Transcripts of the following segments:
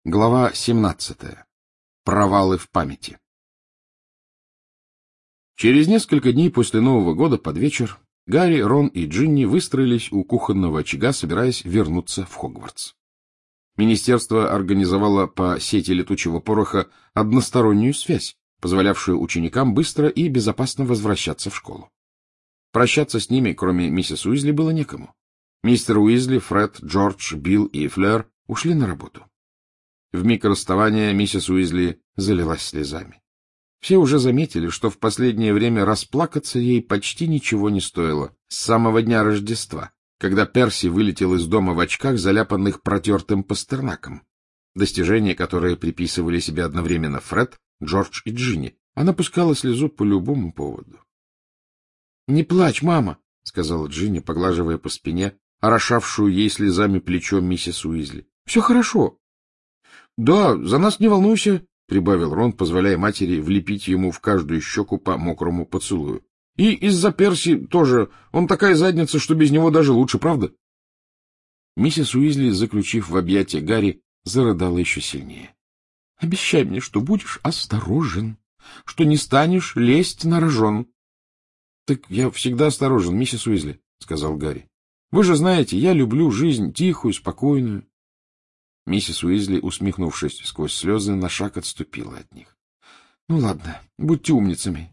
Глава 17. Провалы в памяти. Через несколько дней после Нового года под вечер Гарри, Рон и Джинни выстроились у кухонного очага, собираясь вернуться в Хогвартс. Министерство организовало по сети летучего пороха одностороннюю связь, позволявшую ученикам быстро и безопасно возвращаться в школу. Прощаться с ними, кроме миссис Уизли, было некому. Мистер Уизли, Фред, Джордж, Билл и Флёр ушли на работу. В миг расставания миссис Уизли залилась слезами. Все уже заметили, что в последнее время расплакаться ей почти ничего не стоило. С самого дня Рождества, когда Перси вылетел из дома в очках, заляпанных протертым пастернаком. Достижения, которые приписывали себе одновременно Фред, Джордж и Джинни. Она пускала слезу по любому поводу. — Не плачь, мама, — сказала Джинни, поглаживая по спине орошавшую ей слезами плечо миссис Уизли. — Все хорошо. — Да, за нас не волнуйся, — прибавил Рон, позволяя матери влепить ему в каждую щеку по мокрому поцелую. — И из-за Перси тоже. Он такая задница, что без него даже лучше, правда? Миссис Уизли, заключив в объятия Гарри, зарыдала еще сильнее. — Обещай мне, что будешь осторожен, что не станешь лезть на рожон. — Так я всегда осторожен, миссис Уизли, — сказал Гарри. — Вы же знаете, я люблю жизнь тихую, спокойную. Миссис Уизли, усмехнувшись сквозь слезы, на шаг отступила от них. — Ну, ладно, будьте умницами.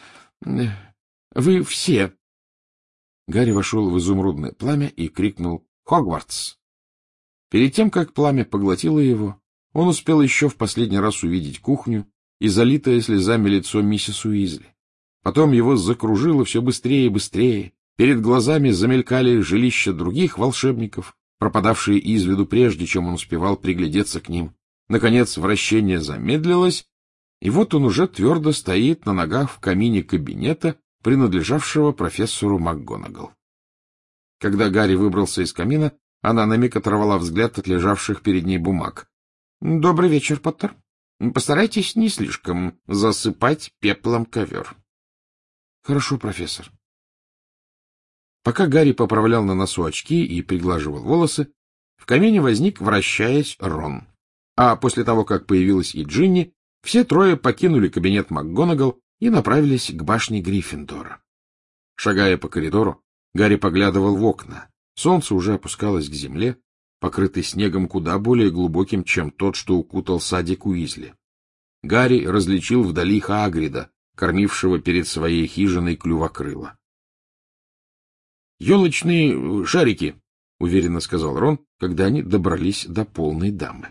Вы все. Гарри вошел в изумрудное пламя и крикнул «Хогвартс!». Перед тем, как пламя поглотило его, он успел еще в последний раз увидеть кухню и залитое слезами лицо миссис Уизли. Потом его закружило все быстрее и быстрее. Перед глазами замелькали жилища других волшебников, пропадавшие из виду прежде, чем он успевал приглядеться к ним. Наконец вращение замедлилось, и вот он уже твердо стоит на ногах в камине кабинета, принадлежавшего профессору МакГонагал. Когда Гарри выбрался из камина, она на миг оторвала взгляд от лежавших перед ней бумаг. — Добрый вечер, Поттер. Постарайтесь не слишком засыпать пеплом ковер. — Хорошо, профессор. Пока Гарри поправлял на носу очки и приглаживал волосы, в камине возник, вращаясь, Рон. А после того, как появилась и Джинни, все трое покинули кабинет МакГонагал и направились к башне Гриффиндора. Шагая по коридору, Гарри поглядывал в окна. Солнце уже опускалось к земле, покрытый снегом куда более глубоким, чем тот, что укутал садик Уизли. Гарри различил вдали Хагрида, кормившего перед своей хижиной клювокрыла. — Елочные шарики, — уверенно сказал Рон, когда они добрались до полной дамы.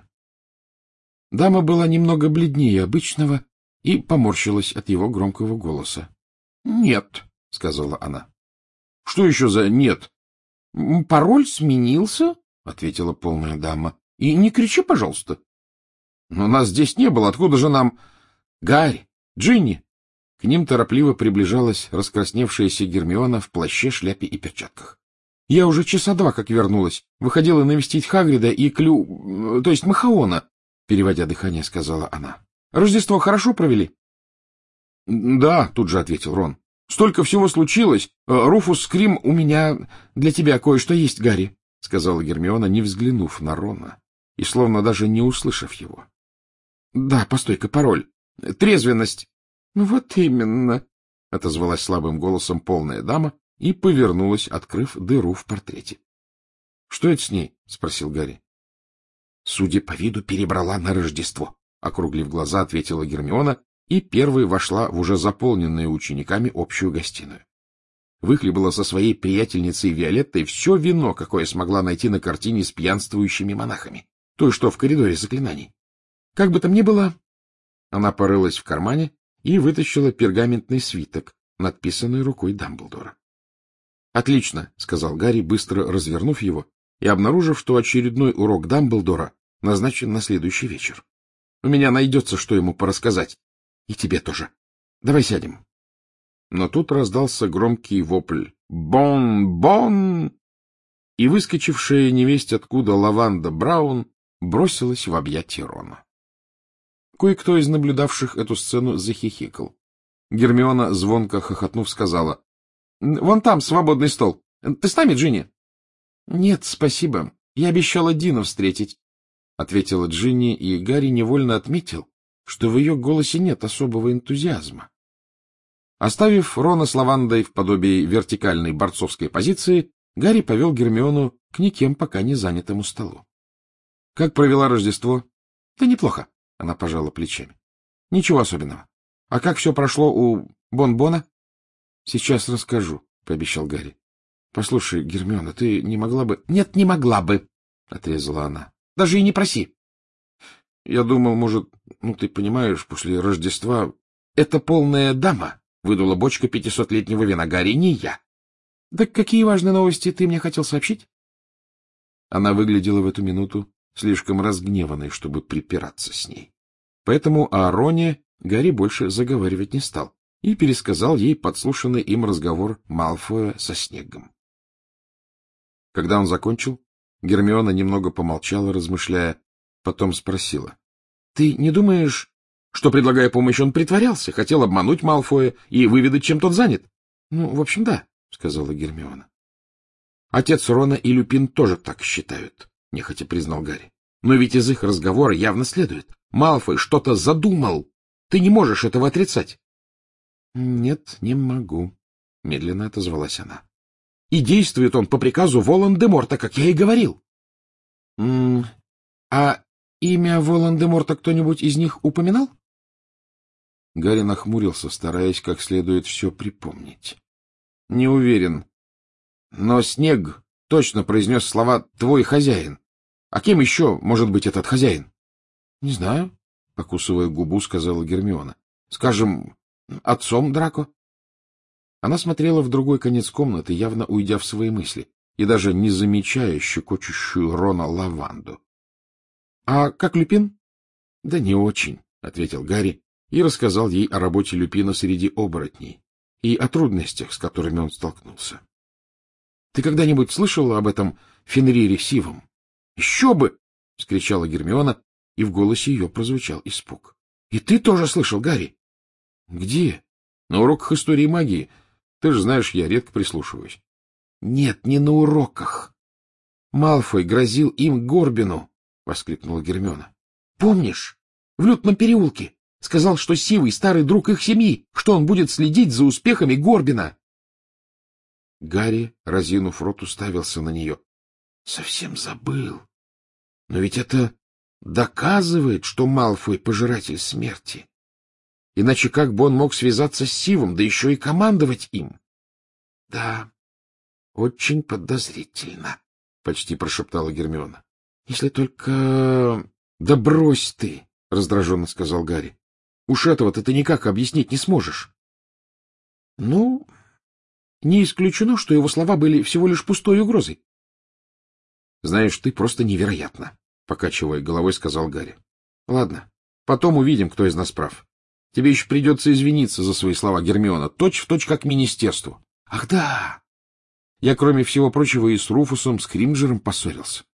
Дама была немного бледнее обычного и поморщилась от его громкого голоса. — Нет, — сказала она. — Что еще за «нет»? — Пароль сменился, — ответила полная дама. — И не кричи, пожалуйста. — Но нас здесь не было, откуда же нам... — Гарри, Джинни! К ним торопливо приближалась раскрасневшаяся Гермиона в плаще, шляпе и перчатках. — Я уже часа два как вернулась. Выходила навестить Хагрида и то есть Махаона, — переводя дыхание, сказала она. — Рождество хорошо провели? — Да, — тут же ответил Рон. — Столько всего случилось. Руфус Скрим, у меня для тебя кое-что есть, Гарри, — сказала Гермиона, не взглянув на Рона и словно даже не услышав его. — Да, постой-ка, пароль. Трезвенность. — Вот именно, — отозвалась слабым голосом полная дама и повернулась, открыв дыру в портрете. — Что это с ней? — спросил Гарри. — Судя по виду, перебрала на Рождество, — округлив глаза, ответила Гермиона и первой вошла в уже заполненную учениками общую гостиную. Выхлебала со своей приятельницей Виолеттой все вино, какое смогла найти на картине с пьянствующими монахами, той, что в коридоре заклинаний. Как бы там ни было, она порылась в кармане и вытащила пергаментный свиток, надписанный рукой Дамблдора. — Отлично, — сказал Гарри, быстро развернув его и обнаружив, что очередной урок Дамблдора назначен на следующий вечер. У меня найдется, что ему порассказать. И тебе тоже. Давай сядем. Но тут раздался громкий вопль «Бон-бон!», и выскочившая невесть откуда Лаванда Браун бросилась в объятия Рона. Кое-кто из наблюдавших эту сцену захихикал. Гермиона, звонко хохотнув, сказала: — Вон там свободный стол. Ты с нами, Джинни? — Нет, спасибо. Я обещала Дина встретить. — ответила Джинни, и Гарри невольно отметил, что в ее голосе нет особого энтузиазма. Оставив Рона с Лавандой в подобии вертикальной борцовской позиции, Гарри повел Гермиону к никем пока не занятому столу. — Как провела Рождество? — Да неплохо, — она пожала плечами. — Ничего особенного. А как все прошло у Бон-Бона? — Сейчас расскажу, — пообещал Гарри. — Послушай, Гермиона, ты не могла бы... — Нет, не могла бы, — отрезала она. — Даже и не проси. — Я думал, может, ты понимаешь, после Рождества... — Это полная дама, — выдула бочка 500-летнего вина, Гарри, не я. — Так какие важные новости ты мне хотел сообщить? Она выглядела в эту минуту слишком разгневанной, чтобы припираться с ней. Поэтому о Роне Гарри больше заговаривать не стал и пересказал ей подслушанный им разговор Малфоя со Снеггом. Когда он закончил, Гермиона немного помолчала, размышляя, потом спросила. — Ты не думаешь, что, предлагая помощь, он притворялся, хотел обмануть Малфоя и выведать, чем тот занят? — Ну, в общем, да, — сказала Гермиона. — Отец Рона и Люпин тоже так считают, — нехотя признал Гарри. — Но ведь из их разговора явно следует. Малфой что-то задумал. Ты не можешь этого отрицать. — Нет, не могу, — медленно отозвалась она. — И действует он по приказу Волан-де-Морта, как я и говорил. — А имя Волан-де-Морта кто-нибудь из них упоминал? Гарри нахмурился, стараясь как следует все припомнить. — Не уверен. Но Снегг точно произнес слова «твой хозяин». А кем еще может быть этот хозяин? — Не знаю, — покусывая губу, сказала Гермиона. — Скажем, отцом Драко? Она смотрела в другой конец комнаты, явно уйдя в свои мысли, и даже не замечая щекочущую Рона лаванду. — А как Люпин? — Да не очень, — ответил Гарри и рассказал ей о работе Люпина среди оборотней и о трудностях, с которыми он столкнулся. — Ты когда-нибудь слышала об этом Фенрире Сивом? — Еще бы! — вскричала Гермиона, и в голосе ее прозвучал испуг. — И ты тоже слышал, Гарри? — Где? — На уроках истории магии. Ты же знаешь, я редко прислушиваюсь. — Нет, не на уроках. Малфой грозил им Горбину, — воскликнула Гермиона. — Помнишь? В Лютном переулке. Сказал, что Сивый — старый друг их семьи, что он будет следить за успехами Горбина. Гарри, разинув рот, уставился на нее. — Совсем забыл. Но ведь это доказывает, что Малфой — пожиратель смерти. Иначе как бы он мог связаться с Сивом, да еще и командовать им? — Да, очень подозрительно, — почти прошептала Гермиона. — Если только... — Да брось ты, — раздраженно сказал Гарри. — Уж этого-то ты никак объяснить не сможешь. — Ну, не исключено, что его слова были всего лишь пустой угрозой. — Знаешь, ты просто невероятна, — покачивая головой, сказал Гарри. — Ладно, потом увидим, кто из нас прав. Тебе еще придется извиниться за свои слова, Гермиона, точь-в-точь как министерству. — Ах да! Я, кроме всего прочего, и с Руфусом Скримджером поссорился.